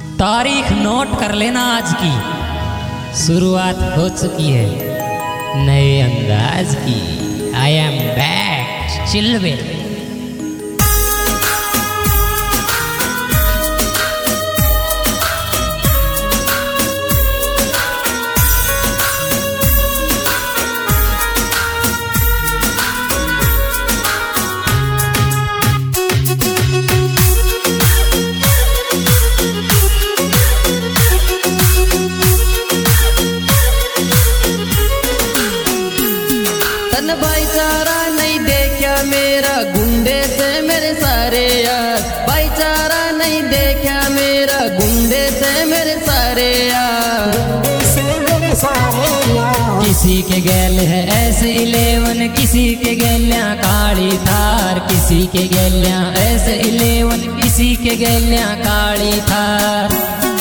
तारीख नोट कर लेना, आज की शुरुआत हो चुकी है नए अंदाज की। आई एम बैक चिल्लवेल। भाईचारा नहीं देखा मेरा गुंडे से मेरे सारे यार, भाईचारा नहीं देखा मेरा गुंडे से मेरे सारे यार। किसी के गैल है ऐसे 11, किसी के गैलियां काली थार, किसी के गैलियां ऐसे 11, किसी के गैलियां काली थार।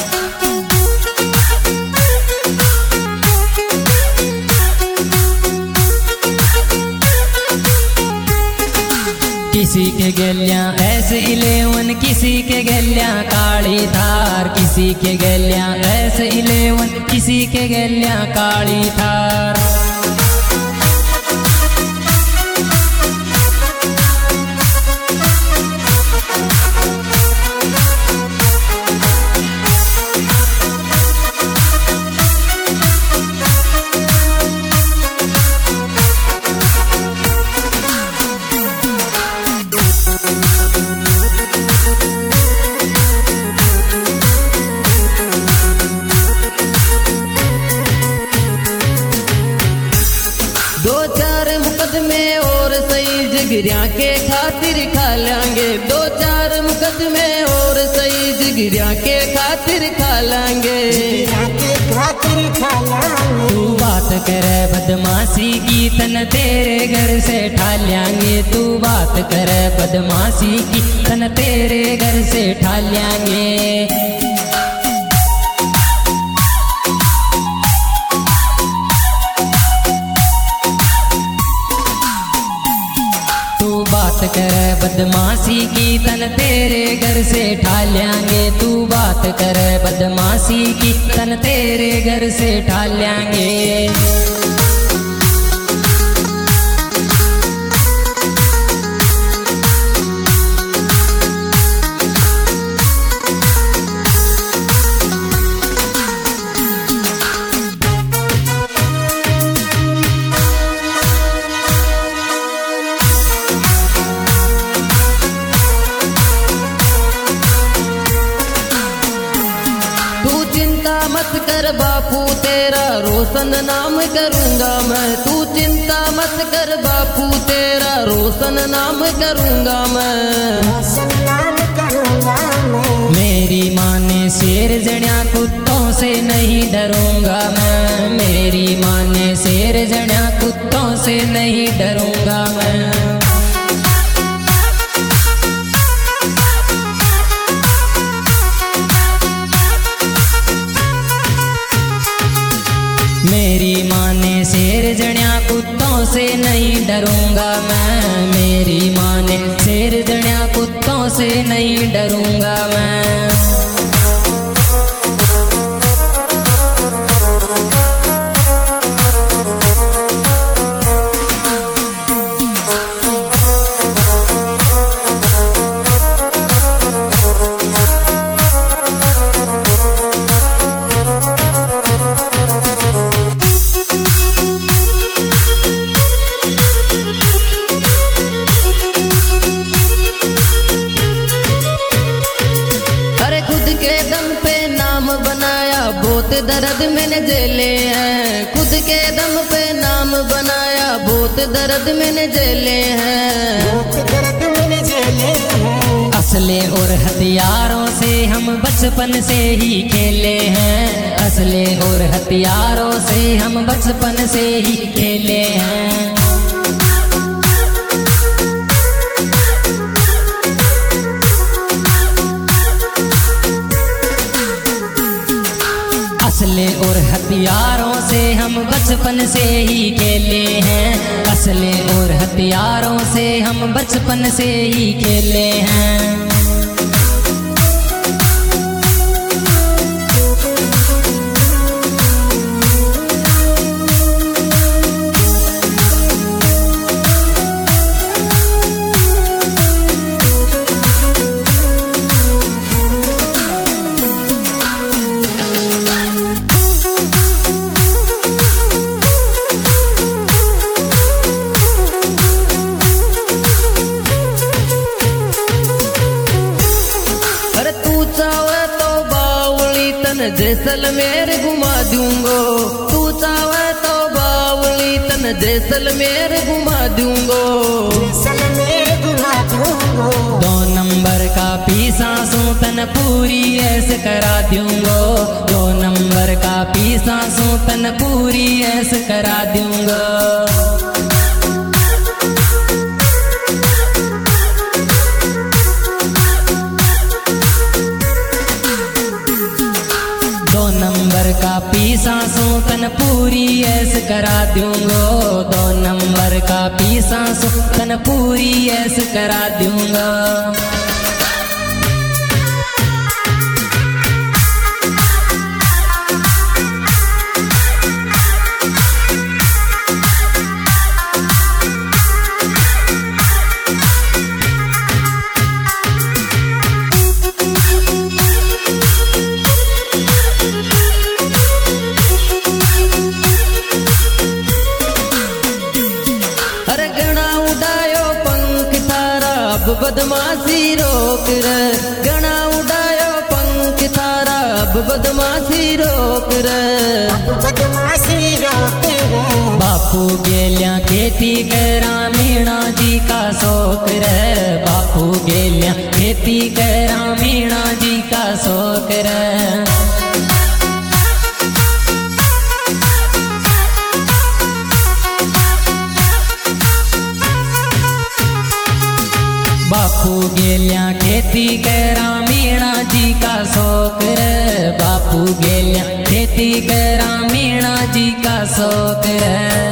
किसी के गलियां ऐसे 11, किसी के गलियां काली थार, किसी के गलियां ऐसे 11, किसी के गलियां काली थार। जिगरिया के खातिर खा लेंगे, 2-4 मुकदमे और सही जिगरिया के खातिर खा लेंगे। तू बात करे बदमाशी की तन तेरे घर से ठा लेंगे, तू बात करे बदमाशी की तन तेरे घर से ठा लेंगे। बात करे बदमाशी की तन तेरे घर से ठा लेंगे, तू बात करे बदमाशी की तन तेरे घर से ठा लेंगे। मत कर बापू तेरा रोशन नाम करूंगा मैं, तू चिंता मत कर बापू तेरा रोशन नाम करूंगा मैं। मेरी माँ ने शेर जण्या कुत्तों से नहीं डरूंगा मैं, मेरी माँ ने शेर जण्या कुत्तों से नहीं डरूंगा मैं। मेरी माँ ने शेर जण्या कुत्तों से नहीं डरूंगा मैं, मेरी माँ ने शेर जण्या कुत्तों से नहीं डरूंगा मैं। बहुत दर्द मैंने झेले हैं, खुद के दम पे नाम बनाया, बहुत दर्द मैंने झेले हैं। असले और हथियारों से हम बचपन से ही खेले हैं, असले और हथियारों से हम बचपन से ही खेले हैं। असले और हथियारों से हम बचपन से ही खेले हैं, असले और हथियारों से हम बचपन से ही खेले हैं। तन जैसलमेर घुमा दूंगो, तू चाहे तो बावली तन जैसलमेर घुमा दूंगो, जैसलमेर घुमा दूंगो। 2 नंबर का पीसा सू तन पूरी ऐस करा दूंगो, 2 नंबर का पीसा सू तन पूरी ऐस करा दूंगो। का पीसा सू तन पूरी ऐस करा दूंगो, 2 नंबर का पीसा सू तन पूरी ऐस करा दूंगा। बदमाशी रोक रे, गणा उड़ायो पंख थारा, अब बदमाशी रोक रे, बदमाशी रोक रे। बापू गेल्या खेती करा मीणा जी का शौक रे, बापू गेल्या खेती करा मीणा जी का शौक रे। बापू गेल्या खेती करा मीणा जी का शौक रे, बापू गेल्या खेती करा मीणा जी का शौक रे।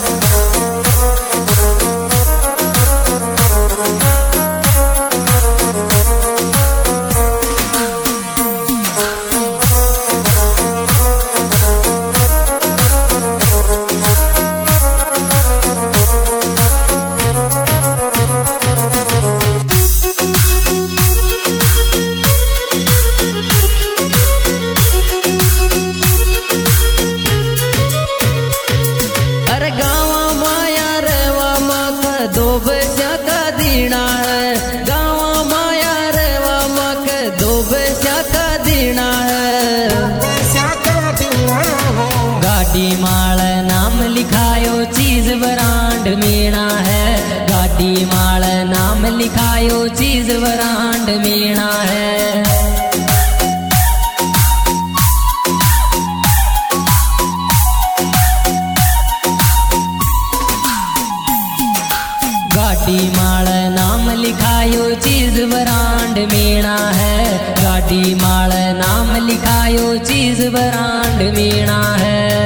गाड़ी माल नाम लिखायो चीज बरांड मीणा है, गाड़ी माल नाम लिखायो चीज बरांड मीणा है। गाड़ी माल नाम लिखायो चीज बरांड मीणा है, गाड़ी माल नाम लिखायो चीज बरांड मीणा है।